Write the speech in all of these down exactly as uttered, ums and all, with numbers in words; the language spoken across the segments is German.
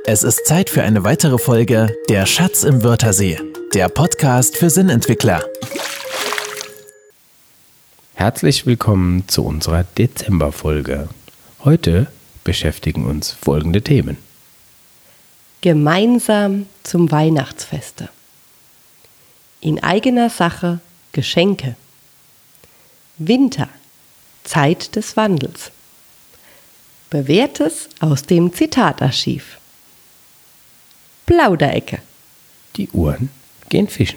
Es ist Zeit für eine weitere Folge Der Schatz im Wörthersee, der Podcast für Sinnentwickler. Herzlich willkommen zu unserer Dezemberfolge. Heute beschäftigen uns folgende Themen. Gemeinsam zum Weihnachtsfeste. In eigener Sache Geschenke. Winter, Zeit des Wandels. Bewährtes aus dem Zitatarchiv. Plauderecke. Die Uhren gehen fischen.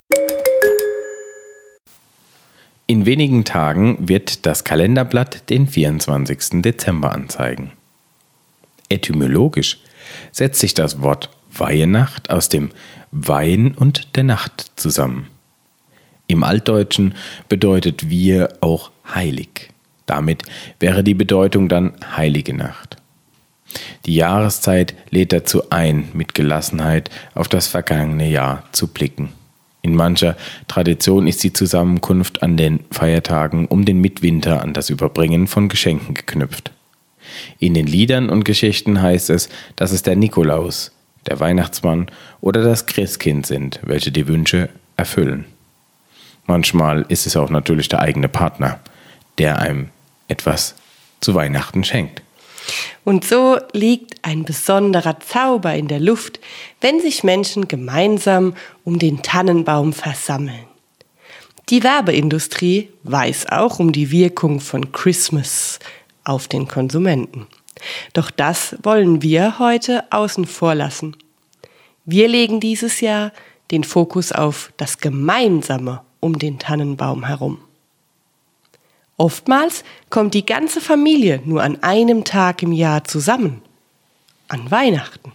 In wenigen Tagen wird das Kalenderblatt den vierundzwanzigsten Dezember anzeigen. Etymologisch setzt sich das Wort Weihnacht aus dem Weihn und der Nacht zusammen. Im Altdeutschen bedeutet wir auch heilig. Damit wäre die Bedeutung dann heilige Nacht. Die Jahreszeit lädt dazu ein, mit Gelassenheit auf das vergangene Jahr zu blicken. In mancher Tradition ist die Zusammenkunft an den Feiertagen um den Mitwinter an das Überbringen von Geschenken geknüpft. In den Liedern und Geschichten heißt es, dass es der Nikolaus, der Weihnachtsmann oder das Christkind sind, welche die Wünsche erfüllen. Manchmal ist es auch natürlich der eigene Partner, der einem etwas zu Weihnachten schenkt. Und so liegt ein besonderer Zauber in der Luft, wenn sich Menschen gemeinsam um den Tannenbaum versammeln. Die Werbeindustrie weiß auch um die Wirkung von Christmas auf den Konsumenten. Doch das wollen wir heute außen vor lassen. Wir legen dieses Jahr den Fokus auf das Gemeinsame um den Tannenbaum herum. Oftmals kommt die ganze Familie nur an einem Tag im Jahr zusammen, an Weihnachten.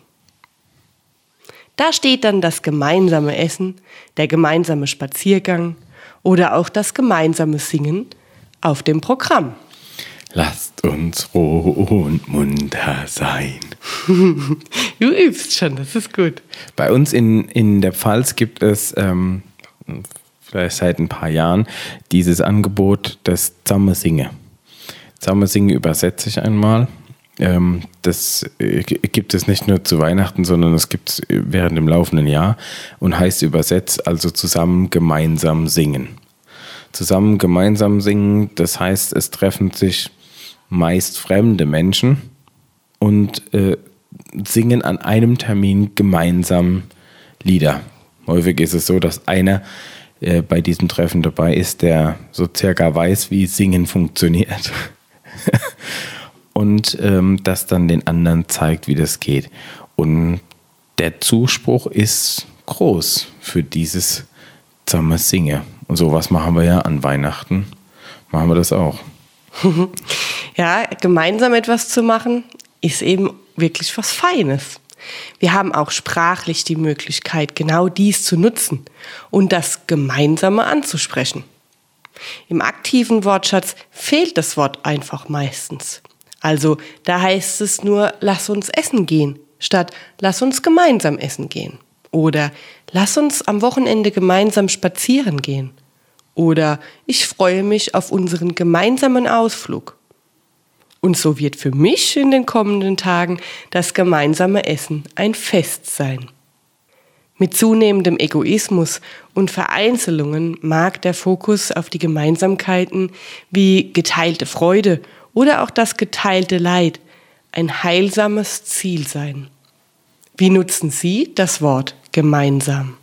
Da steht dann das gemeinsame Essen, der gemeinsame Spaziergang oder auch das gemeinsame Singen auf dem Programm. Lasst uns froh und munter sein. Du übst schon, das ist gut. Bei uns in, in der Pfalz gibt es ähm, vielleicht seit ein paar Jahren dieses Angebot des Zammesinge. Zammesinge übersetze ich einmal. Ähm, das äh, gibt es nicht nur zu Weihnachten, sondern es gibt es während dem laufenden Jahr und heißt übersetzt also zusammen gemeinsam singen. Zusammen gemeinsam singen, das heißt, es treffen sich meist fremde Menschen und äh, singen an einem Termin gemeinsam Lieder. Häufig ist es so, dass einer äh, bei diesem Treffen dabei ist, der so circa weiß, wie Singen funktioniert und ähm, das dann den anderen zeigt, wie das geht. Und der Zuspruch ist groß für dieses Zusammen Singen. Und sowas machen wir ja an Weihnachten, machen wir das auch. Ja, gemeinsam etwas zu machen, ist eben wirklich was Feines. Wir haben auch sprachlich die Möglichkeit, genau dies zu nutzen und das Gemeinsame anzusprechen. Im aktiven Wortschatz fehlt das Wort einfach meistens. Also da heißt es nur, lass uns essen gehen, statt lass uns gemeinsam essen gehen. Oder lass uns am Wochenende gemeinsam spazieren gehen. Oder ich freue mich auf unseren gemeinsamen Ausflug. Und so wird für mich in den kommenden Tagen das gemeinsame Essen ein Fest sein. Mit zunehmendem Egoismus und Vereinzelungen mag der Fokus auf die Gemeinsamkeiten wie geteilte Freude oder auch das geteilte Leid ein heilsames Ziel sein. Wie nutzen Sie das Wort gemeinsam?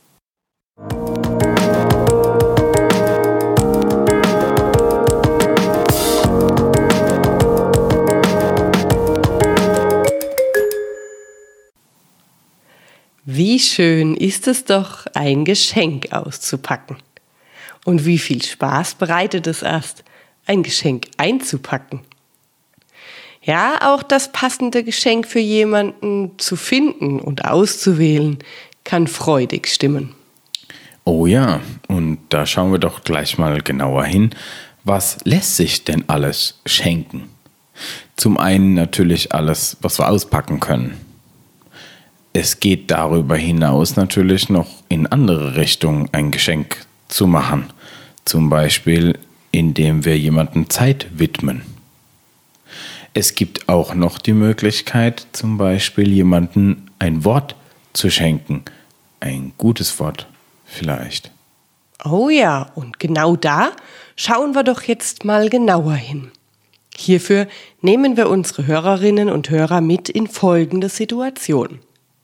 Wie schön ist es doch, ein Geschenk auszupacken. Und wie viel Spaß bereitet es erst, ein Geschenk einzupacken. Ja, auch das passende Geschenk für jemanden zu finden und auszuwählen, kann freudig stimmen. Oh ja, und da schauen wir doch gleich mal genauer hin. Was lässt sich denn alles schenken? Zum einen natürlich alles, was wir auspacken können. Es geht darüber hinaus natürlich noch in andere Richtungen ein Geschenk zu machen. Zum Beispiel, indem wir jemandem Zeit widmen. Es gibt auch noch die Möglichkeit, zum Beispiel jemandem ein Wort zu schenken. Ein gutes Wort vielleicht. Oh ja, und genau da schauen wir doch jetzt mal genauer hin. Hierfür nehmen wir unsere Hörerinnen und Hörer mit in folgende Situation.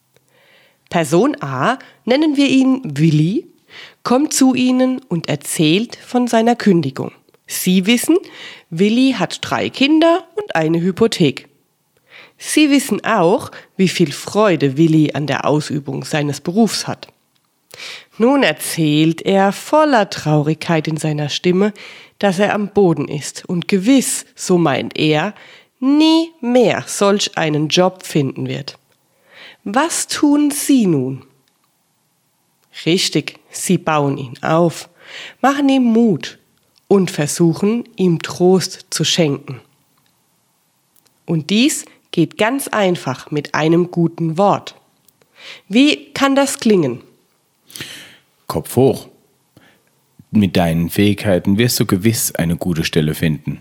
Person A, nennen wir ihn Willi, kommt zu Ihnen und erzählt von seiner Kündigung. Sie wissen, Willi hat drei Kinder und eine Hypothek. Sie wissen auch, wie viel Freude Willi an der Ausübung seines Berufs hat. Nun erzählt er voller Traurigkeit in seiner Stimme, dass er am Boden ist und gewiss, so meint er, nie mehr solch einen Job finden wird. Was tun Sie nun? Richtig, Sie bauen ihn auf, machen ihm Mut und versuchen, ihm Trost zu schenken. Und dies geht ganz einfach mit einem guten Wort. Wie kann das klingen? Kopf hoch. Mit deinen Fähigkeiten wirst du gewiss eine gute Stelle finden.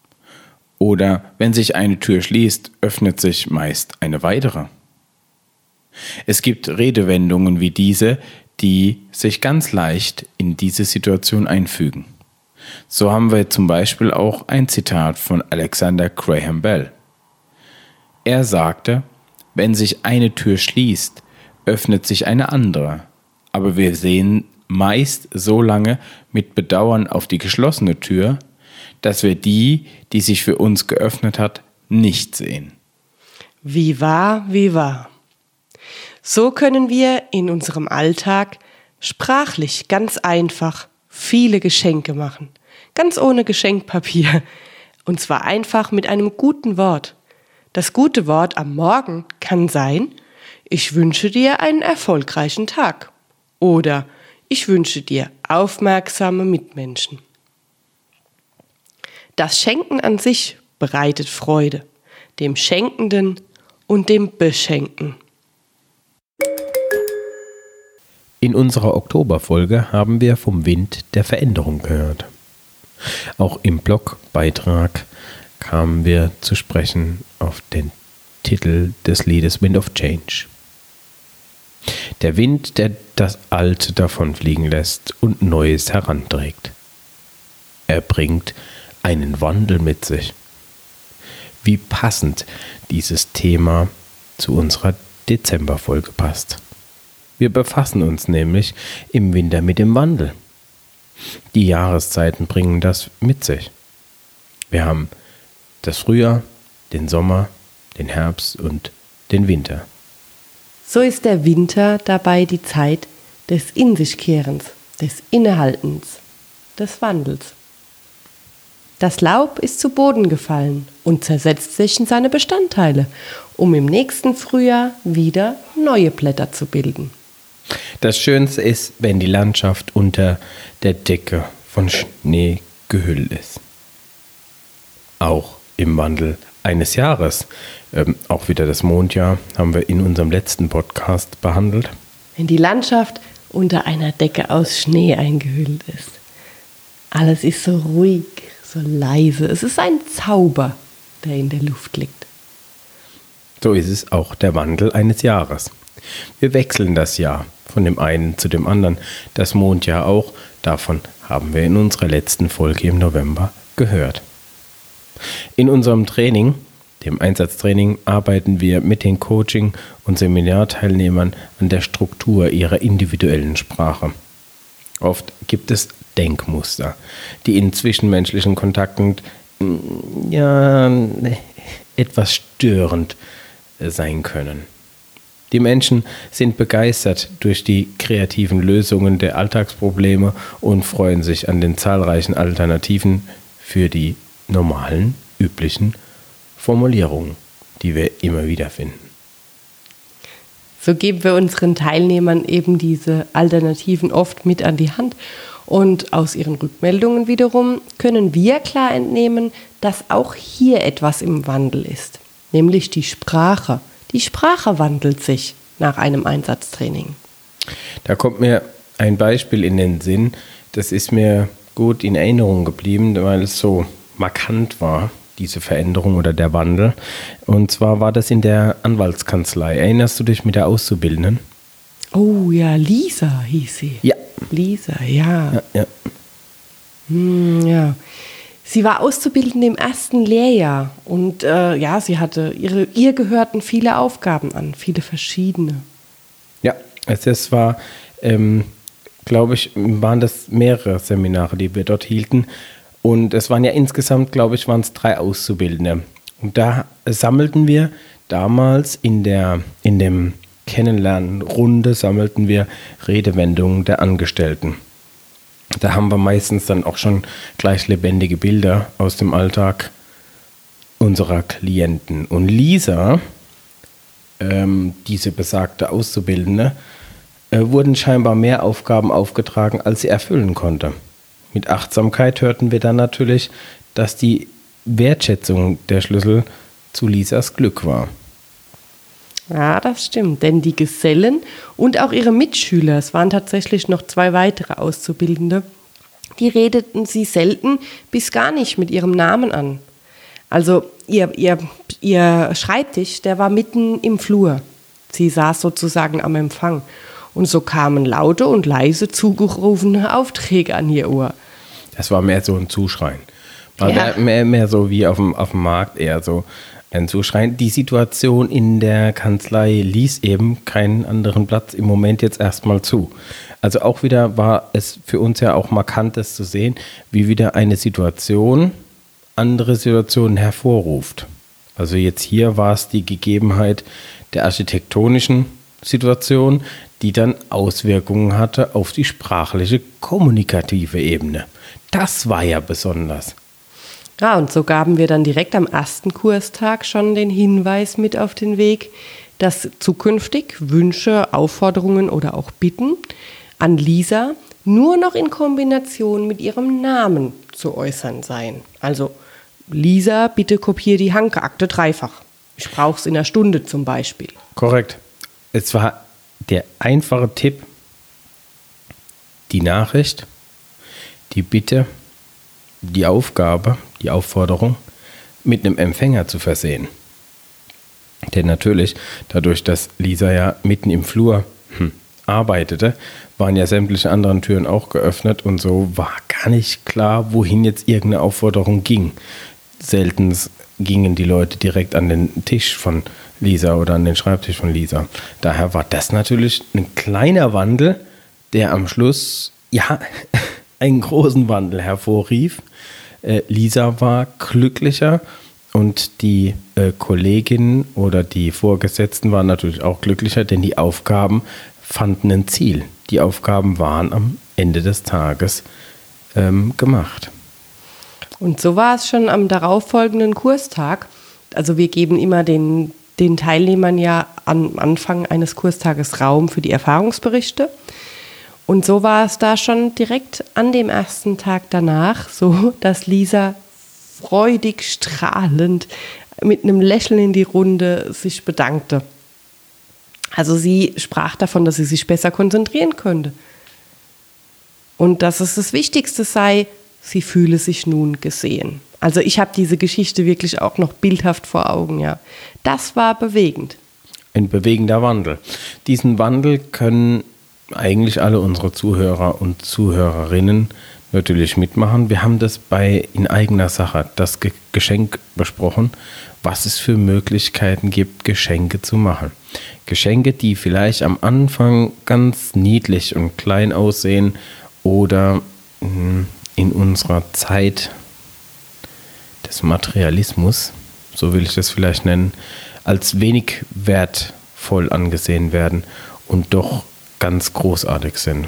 Oder wenn sich eine Tür schließt, öffnet sich meist eine weitere. Es gibt Redewendungen wie diese, die sich ganz leicht in diese Situation einfügen. So haben wir zum Beispiel auch ein Zitat von Alexander Graham Bell. Er sagte, wenn sich eine Tür schließt, öffnet sich eine andere. Aber wir sehen meist so lange mit Bedauern auf die geschlossene Tür, dass wir die, die sich für uns geöffnet hat, nicht sehen. Wie wahr, wie wahr. So können wir in unserem Alltag sprachlich ganz einfach viele Geschenke machen, ganz ohne Geschenkpapier, und zwar einfach mit einem guten Wort. Das gute Wort am Morgen kann sein: Ich wünsche dir einen erfolgreichen Tag oder ich wünsche dir aufmerksame Mitmenschen. Das Schenken an sich bereitet Freude, dem Schenkenden und dem Beschenken. In unserer Oktoberfolge haben wir vom Wind der Veränderung gehört. Auch im Blogbeitrag kamen wir zu sprechen auf den Titel des Liedes Wind of Change. Der Wind, der das Alte davonfliegen lässt und Neues heranträgt. Er bringt einen Wandel mit sich. Wie passend dieses Thema zu unserer Dezemberfolge passt. Wir befassen uns nämlich im Winter mit dem Wandel. Die Jahreszeiten bringen das mit sich. Wir haben das Frühjahr, den Sommer, den Herbst und den Winter. So ist der Winter dabei die Zeit des In-sich-Kehrens, des Innehaltens, des Wandels. Das Laub ist zu Boden gefallen und zersetzt sich in seine Bestandteile, um im nächsten Frühjahr wieder neue Blätter zu bilden. Das Schönste ist, wenn die Landschaft unter der Decke von Schnee gehüllt ist. Auch im Wandel eines Jahres, ähm, auch wieder das Mondjahr, haben wir in unserem letzten Podcast behandelt. Wenn die Landschaft unter einer Decke aus Schnee eingehüllt ist. Alles ist so ruhig, so leise. Es ist ein Zauber, der in der Luft liegt. So ist es auch der Wandel eines Jahres. Wir wechseln das Jahr von dem einen zu dem anderen. Das Mondjahr auch. Davon haben wir in unserer letzten Folge im November gehört. In unserem Training, dem Einsatztraining, arbeiten wir mit den Coaching- und Seminarteilnehmern an der Struktur ihrer individuellen Sprache. Oft gibt es Denkmuster, die in zwischenmenschlichen Kontakten ja, etwas störend sein können. Die Menschen sind begeistert durch die kreativen Lösungen der Alltagsprobleme und freuen sich an den zahlreichen Alternativen für die normalen, üblichen Formulierungen, die wir immer wieder finden. So geben wir unseren Teilnehmern eben diese Alternativen oft mit an die Hand. Und aus ihren Rückmeldungen wiederum können wir klar entnehmen, dass auch hier etwas im Wandel ist, nämlich die Sprache. Die Sprache wandelt sich nach einem Einsatztraining. Da kommt mir ein Beispiel in den Sinn, das ist mir gut in Erinnerung geblieben, weil es so markant war. diese Veränderung oder der Wandel. Und zwar war das in der Anwaltskanzlei. Erinnerst du dich mit der Auszubildenden? Oh ja, Lisa hieß sie. Ja. Lisa, ja. Ja, ja. Hm, ja. Sie war Auszubildende im ersten Lehrjahr und äh, ja, sie hatte ihre, ihr gehörten viele Aufgaben an, viele verschiedene. Ja, es, es war, ähm, glaube ich, waren das mehrere Seminare, die wir dort hielten. Und es waren ja insgesamt, glaube ich, waren es drei Auszubildende. Und da sammelten wir damals in der, in dem Kennenlernrunde, sammelten wir Redewendungen der Angestellten. Da haben wir meistens dann auch schon gleich lebendige Bilder aus dem Alltag unserer Klienten. Und Lisa, ähm, diese besagte Auszubildende, äh, wurden scheinbar mehr Aufgaben aufgetragen, als sie erfüllen konnte. Mit Achtsamkeit hörten wir dann natürlich, dass die Wertschätzung der Schlüssel zu Lisas Glück war. Ja, das stimmt, denn die Gesellen und auch ihre Mitschüler, es waren tatsächlich noch zwei weitere Auszubildende, die redeten sie selten bis gar nicht mit ihrem Namen an. Also ihr, ihr, ihr Schreibtisch, der war mitten im Flur. Sie saß sozusagen am Empfang. Und so kamen laute und leise zugerufene Aufträge an ihr Ohr. Das war mehr so ein Zuschreien. War Ja. mehr, mehr so wie auf dem, auf dem Markt, eher so ein Zuschreien. Die Situation in der Kanzlei ließ eben keinen anderen Platz im Moment jetzt erstmal zu. Also auch wieder war es für uns ja auch markant, das zu sehen, wie wieder eine Situation andere Situationen hervorruft. Also jetzt hier war es die Gegebenheit der architektonischen Situation, die dann Auswirkungen hatte auf die sprachliche, kommunikative Ebene. Das war ja besonders. Ja, und so gaben wir dann direkt am ersten Kurstag schon den Hinweis mit auf den Weg, dass zukünftig Wünsche, Aufforderungen oder auch Bitten an Lisa nur noch in Kombination mit ihrem Namen zu äußern seien. Also, Lisa, bitte kopiere die Hanke-Akte dreifach. Ich brauche es in einer Stunde zum Beispiel. Korrekt. Es war der einfache Tipp, die Nachricht, die Bitte, die Aufgabe, die Aufforderung mit einem Empfänger zu versehen. Denn natürlich, dadurch, dass Lisa ja mitten im Flur hm, arbeitete, waren ja sämtliche anderen Türen auch geöffnet und so war gar nicht klar, wohin jetzt irgendeine Aufforderung ging. Selten gingen die Leute direkt an den Tisch von Lisa oder an den Schreibtisch von Lisa. Daher war das natürlich ein kleiner Wandel, der am Schluss ja einen großen Wandel hervorrief. Äh, Lisa war glücklicher und die äh, Kolleginnen oder die Vorgesetzten waren natürlich auch glücklicher, denn die Aufgaben fanden ein Ziel. Die Aufgaben waren am Ende des Tages ähm, gemacht. Und so war es schon am darauffolgenden Kurstag. Also wir geben immer den, den Teilnehmern ja am Anfang eines Kurstages Raum für die Erfahrungsberichte. Und so war es da schon direkt an dem ersten Tag danach so, dass Lisa freudig, strahlend, mit einem Lächeln in die Runde sich bedankte. Also sie sprach davon, dass sie sich besser konzentrieren könnte. Und dass es das Wichtigste sei, sie fühle sich nun gesehen. Also ich habe diese Geschichte wirklich auch noch bildhaft vor Augen, ja. Das war bewegend. Ein bewegender Wandel. Diesen Wandel können eigentlich alle unsere Zuhörer und Zuhörerinnen natürlich mitmachen. Wir haben das bei in eigener Sache, das Ge- Geschenk besprochen, was es für Möglichkeiten gibt, Geschenke zu machen. Geschenke, die vielleicht am Anfang ganz niedlich und klein aussehen oder mh, in unserer Zeit des Materialismus, so will ich das vielleicht nennen, als wenig wertvoll angesehen werden und doch ganz großartig sind.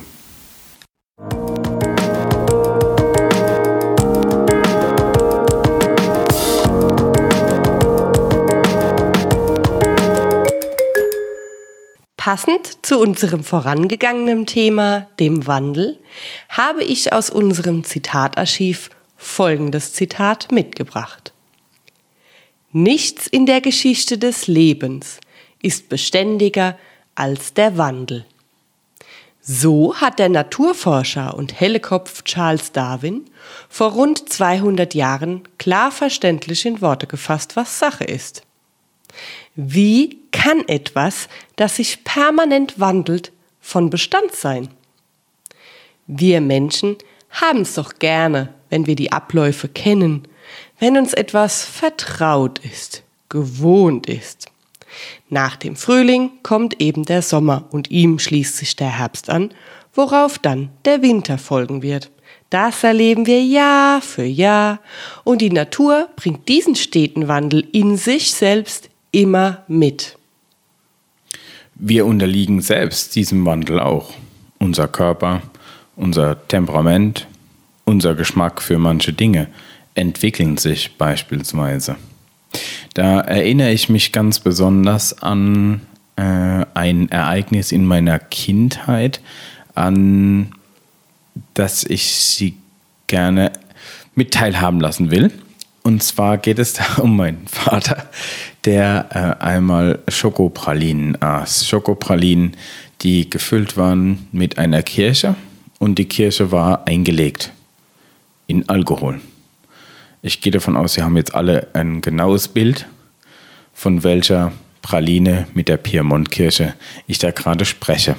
Passend zu unserem vorangegangenen Thema, dem Wandel, habe ich aus unserem Zitatarchiv folgendes Zitat mitgebracht. Nichts in der Geschichte des Lebens ist beständiger als der Wandel. So hat der Naturforscher und Hellekopf Charles Darwin vor rund zweihundert Jahren klar verständlich in Worte gefasst, was Sache ist. Wie kann etwas, das sich permanent wandelt, von Bestand sein? Wir Menschen haben es doch gerne, wenn wir die Abläufe kennen, wenn uns etwas vertraut ist, gewohnt ist. Nach dem Frühling kommt eben der Sommer und ihm schließt sich der Herbst an, worauf dann der Winter folgen wird. Das erleben wir Jahr für Jahr und die Natur bringt diesen steten Wandel in sich selbst immer mit. Wir unterliegen selbst diesem Wandel auch. Unser Körper, unser Temperament, unser Geschmack für manche Dinge entwickeln sich beispielsweise. Da erinnere ich mich ganz besonders an äh, ein Ereignis in meiner Kindheit, an das ich Sie gerne mit teilhaben lassen will. Und zwar geht es da um meinen Vater, der äh, einmal Schokopralinen aß. Schokopralinen, die gefüllt waren mit einer Kirsche und die Kirsche war eingelegt in Alkohol. Ich gehe davon aus, Sie haben jetzt alle ein genaues Bild, von welcher Praline mit der Piemont-Kirsche ich da gerade spreche.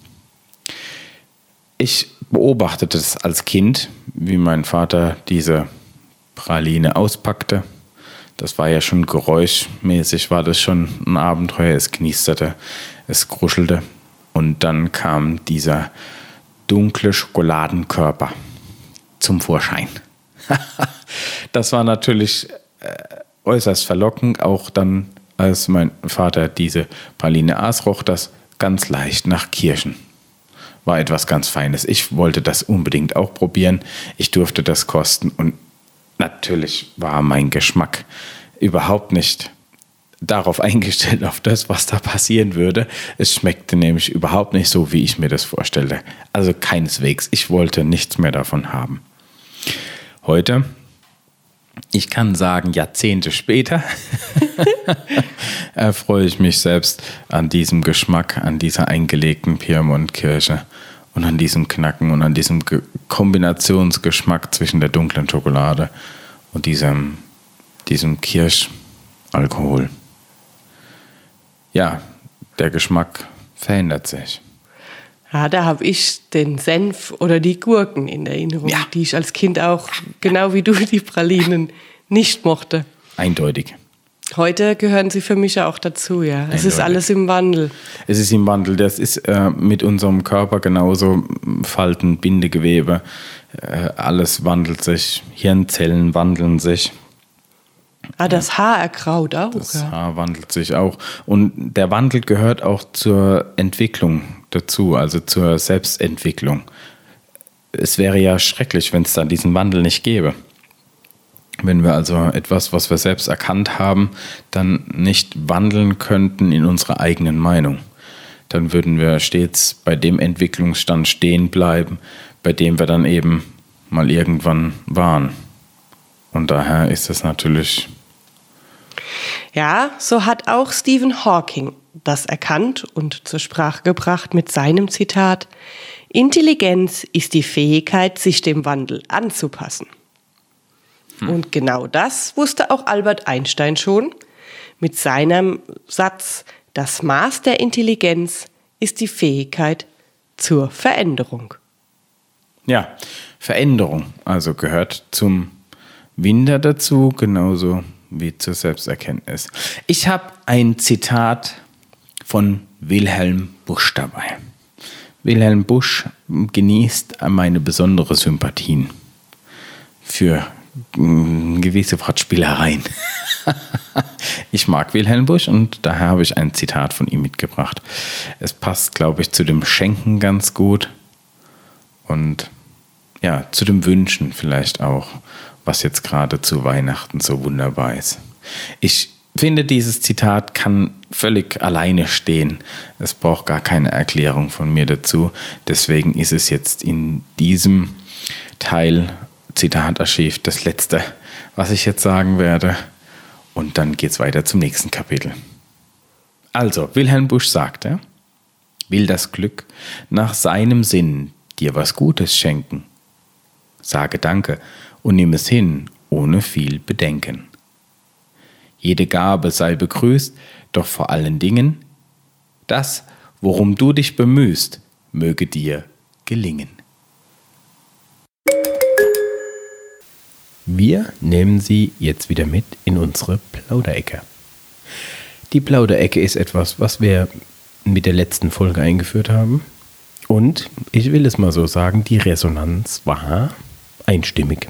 Ich beobachtete es als Kind, wie mein Vater diese Praline auspackte. Das war ja schon geräuschmäßig, war das schon ein Abenteuer. Es knisterte, es kruschelte und dann kam dieser dunkle Schokoladenkörper zum Vorschein. Das war natürlich äh, äußerst verlockend, auch dann, als mein Vater diese Praline aß, roch das ganz leicht nach Kirschen. War etwas ganz Feines. Ich wollte das unbedingt auch probieren. Ich durfte das kosten und natürlich war mein Geschmack überhaupt nicht darauf eingestellt, auf das, was da passieren würde. Es schmeckte nämlich überhaupt nicht so, wie ich mir das vorstellte. Also keineswegs. Ich wollte nichts mehr davon haben. Heute, ich kann sagen, Jahrzehnte später, erfreue ich mich selbst an diesem Geschmack, an dieser eingelegten Piemont-Kirsche und an diesem Knacken und an diesem Ge- Kombinationsgeschmack zwischen der dunklen Schokolade und diesem, diesem Kirschalkohol. Ja, der Geschmack verändert sich. Ja, da habe ich den Senf oder die Gurken in Erinnerung, Ja. die ich als Kind auch, genau wie du, die Pralinen nicht mochte. Eindeutig. Heute gehören sie für mich ja auch dazu, ja. Es ist Eindeutig. alles im Wandel. Es ist im Wandel. Das ist äh, mit unserem Körper genauso. Falten, Bindegewebe, äh, alles wandelt sich. Hirnzellen wandeln sich. Ah, das Haar ergraut auch. Das ja. Haar wandelt sich auch. Und der Wandel gehört auch zur Entwicklung dazu, also zur Selbstentwicklung. Es wäre ja schrecklich, wenn es dann diesen Wandel nicht gäbe. Wenn wir also etwas, was wir selbst erkannt haben, dann nicht wandeln könnten in unserer eigenen Meinung. Dann würden wir stets bei dem Entwicklungsstand stehen bleiben, bei dem wir dann eben mal irgendwann waren. Und daher ist es natürlich... Ja, so hat auch Stephen Hawking das erkannt und zur Sprache gebracht mit seinem Zitat: Intelligenz ist die Fähigkeit, sich dem Wandel anzupassen. Hm. Und genau das wusste auch Albert Einstein schon mit seinem Satz: Das Maß der Intelligenz ist die Fähigkeit zur Veränderung. Ja, Veränderung also gehört zum Winter dazu, genauso wie zur Selbsterkenntnis. Ich habe ein Zitat von Wilhelm Busch dabei. Wilhelm Busch genießt meine besondere Sympathien für gewisse Wortspielereien. Ich mag Wilhelm Busch und daher habe ich ein Zitat von ihm mitgebracht. Es passt, glaube ich, zu dem Schenken ganz gut und ja, zu dem Wünschen vielleicht auch, was jetzt gerade zu Weihnachten so wunderbar ist. Ich finde, dieses Zitat kann völlig alleine stehen. Es braucht gar keine Erklärung von mir dazu. Deswegen ist es jetzt in diesem Teil Zitatarchiv das letzte, was ich jetzt sagen werde. Und dann geht es weiter zum nächsten Kapitel. Also, Wilhelm Busch sagte: will das Glück nach seinem Sinn dir was Gutes schenken. Sage Danke und nimm es hin, ohne viel Bedenken. Jede Gabe sei begrüßt, doch vor allen Dingen, das, worum du dich bemühst, möge dir gelingen. Wir nehmen Sie jetzt wieder mit in unsere Plauderecke. Die Plauderecke ist etwas, was wir mit der letzten Folge eingeführt haben. Und ich will es mal so sagen, die Resonanz war einstimmig.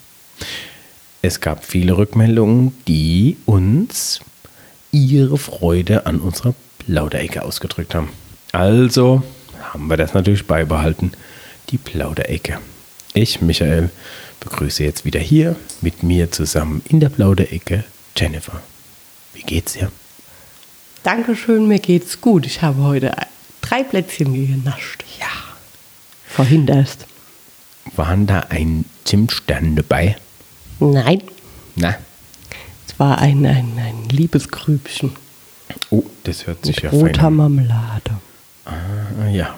Es gab viele Rückmeldungen, die uns ihre Freude an unserer Plauderecke ausgedrückt haben. Also haben wir das natürlich beibehalten, die Plauderecke. Ich, Michael, begrüße jetzt wieder hier mit mir zusammen in der Plauderecke Jennifer. Wie geht's dir? Dankeschön, mir geht's gut. Ich habe heute drei Plätzchen genascht. Ja. Vorhin erst. Waren da ein Zimtstern dabei? Nein. Na? Es war ein, ein, ein Liebesgrübchen. Oh, das hört sich mit ja roter fein an. Marmelade. Ah, ja.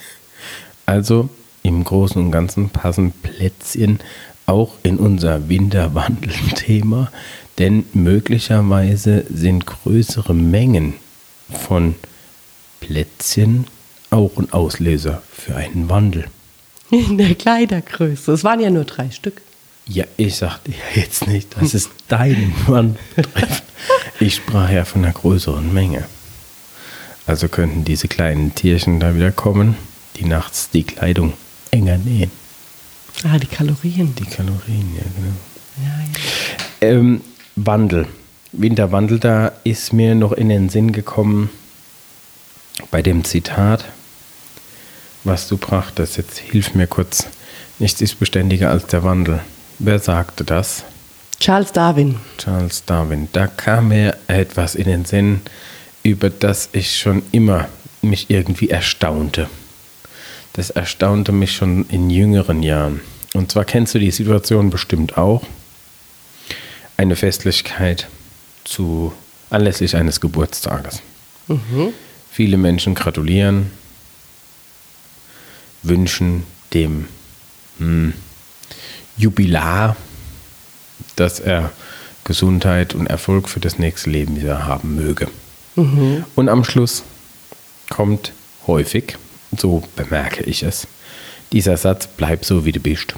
Also im Großen und Ganzen passen Plätzchen auch in unser Winterwandel-Thema, denn möglicherweise sind größere Mengen von Plätzchen auch ein Auslöser für einen Wandel. In der Kleidergröße. Es waren ja nur drei Stück. Ja, ich sagte ja jetzt nicht, dass es deinen Wandel betrifft. Ich sprach ja von einer größeren Menge. Also könnten diese kleinen Tierchen da wieder kommen, die nachts die Kleidung enger nähen. Ah, die Kalorien. Die Kalorien, ja genau. Ja, ja. Ähm, Wandel, Winterwandel, da ist mir noch in den Sinn gekommen, bei dem Zitat, was du brachtest, jetzt hilf mir kurz, nichts ist beständiger als der Wandel. Wer sagte das? Charles Darwin. Charles Darwin. Da kam mir etwas in den Sinn, über das ich schon immer mich irgendwie erstaunte. Das erstaunte mich schon in jüngeren Jahren. Und zwar kennst du die Situation bestimmt auch. Eine Festlichkeit zu anlässlich eines Geburtstages. Mhm. Viele Menschen gratulieren, wünschen dem hm, Jubilar, dass er Gesundheit und Erfolg für das nächste Leben wieder haben möge. Mhm. Und am Schluss kommt häufig, so bemerke ich es, dieser Satz, bleib so wie du bist.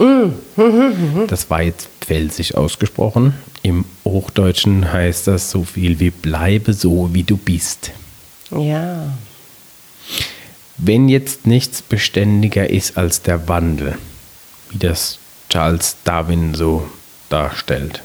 Mhm. Das war jetzt pfälzisch ausgesprochen. Im Hochdeutschen heißt das so viel wie bleibe so wie du bist. Ja. Wenn jetzt nichts beständiger ist als der Wandel, wie das Charles Darwin so darstellt,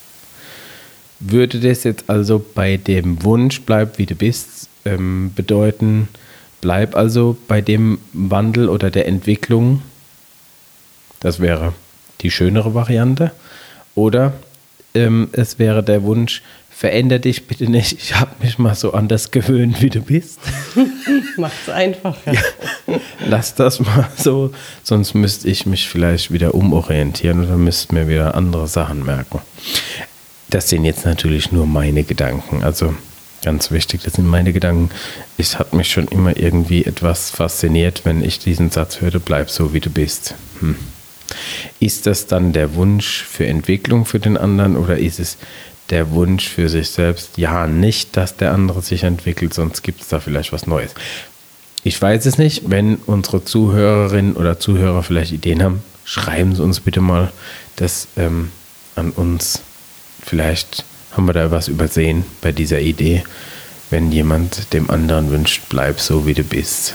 würde das jetzt also bei dem Wunsch, bleib wie du bist, ähm, bedeuten, bleib also bei dem Wandel oder der Entwicklung, das wäre die schönere Variante, oder ähm, es wäre der Wunsch, veränder dich bitte nicht, ich habe mich mal so anders gewöhnt, wie du bist. Macht's einfacher. Ja, lass das mal so, sonst müsste ich mich vielleicht wieder umorientieren oder müsste mir wieder andere Sachen merken. Das sind jetzt natürlich nur meine Gedanken, also ganz wichtig, das sind meine Gedanken. Es hat mich schon immer irgendwie etwas fasziniert, wenn ich diesen Satz hörte, bleib so wie du bist. Hm. Ist das dann der Wunsch für Entwicklung für den anderen oder ist es der Wunsch für sich selbst? Ja, nicht, dass der andere sich entwickelt, sonst gibt es da vielleicht was Neues. Ich weiß es nicht. Wenn unsere Zuhörerinnen oder Zuhörer vielleicht Ideen haben, schreiben Sie uns bitte mal das ähm, an uns. Vielleicht haben wir da was übersehen bei dieser Idee, wenn jemand dem anderen wünscht, bleib so wie du bist.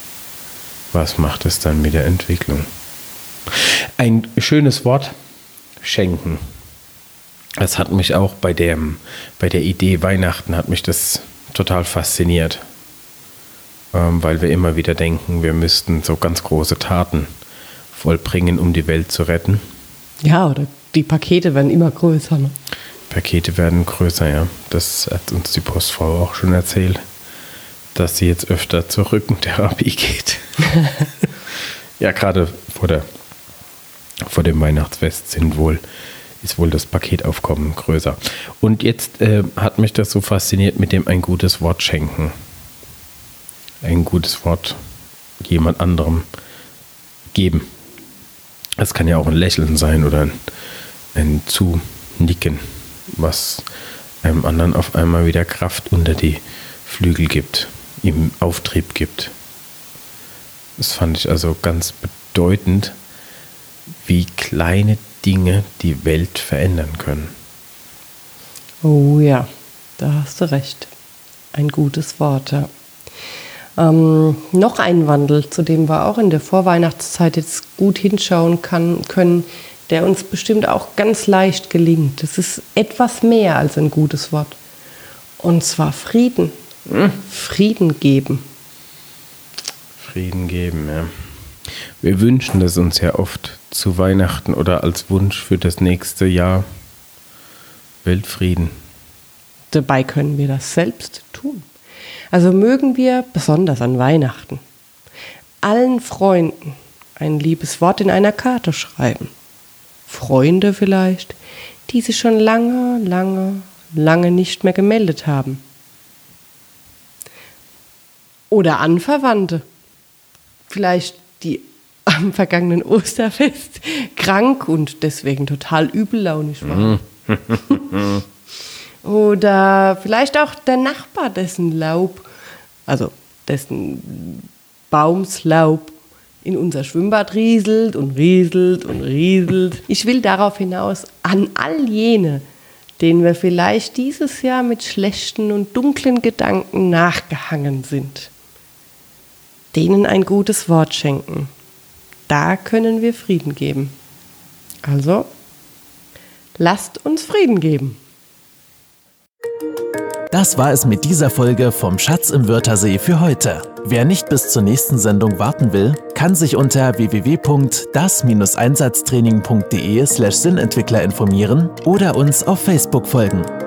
Was macht es dann mit der Entwicklung? Ein schönes Wort, schenken. Das hat mich auch bei, dem, bei der Idee Weihnachten hat mich das total fasziniert, ähm, weil wir immer wieder denken, wir müssten so ganz große Taten vollbringen, um die Welt zu retten. Ja, oder die Pakete werden immer größer. Ne? Pakete werden größer, ja. Das hat uns die Postfrau auch schon erzählt, dass sie jetzt öfter zur Rückentherapie geht. Ja, gerade vor, der, vor dem Weihnachtsfest sind wohl, ist wohl das Paketaufkommen größer. Und jetzt äh, hat mich das so fasziniert mit dem ein gutes Wort schenken. ein gutes Wort jemand anderem geben. Das kann ja auch ein Lächeln sein oder ein, ein Zunicken, was einem anderen auf einmal wieder Kraft unter die Flügel gibt, ihm Auftrieb gibt. Das fand ich also ganz bedeutend, wie kleine Dinge die Welt verändern können. Oh ja, da hast du recht. Ein gutes Wort, ja. Ähm, noch ein Wandel, zu dem wir auch in der Vorweihnachtszeit jetzt gut hinschauen kann, können, der uns bestimmt auch ganz leicht gelingt. Das ist etwas mehr als ein gutes Wort. Und zwar Frieden. Hm. Frieden geben. Frieden geben, ja. Wir wünschen das uns ja oft zu Weihnachten oder als Wunsch für das nächste Jahr. Weltfrieden. Dabei können wir das selbst tun. Also mögen wir, besonders an Weihnachten, allen Freunden ein liebes Wort in einer Karte schreiben. Freunde vielleicht, die sich schon lange, lange, lange nicht mehr gemeldet haben. Oder Anverwandte, vielleicht die am vergangenen Osterfest krank und deswegen total übellaunig waren. Oder vielleicht auch der Nachbar, dessen Laub, also dessen Baumslaub in unser Schwimmbad rieselt und rieselt und rieselt. Ich will darauf hinaus, an all jene, denen wir vielleicht dieses Jahr mit schlechten und dunklen Gedanken nachgehangen sind, denen ein gutes Wort schenken. Da können wir Frieden geben. Also, lasst uns Frieden geben. Das war es mit dieser Folge vom Schatz im Wörthersee für heute. Wer nicht bis zur nächsten Sendung warten will, kann sich unter w w w punkt das Bindestrich einsatztraining punkt de slash Sinnentwickler informieren oder uns auf Facebook folgen.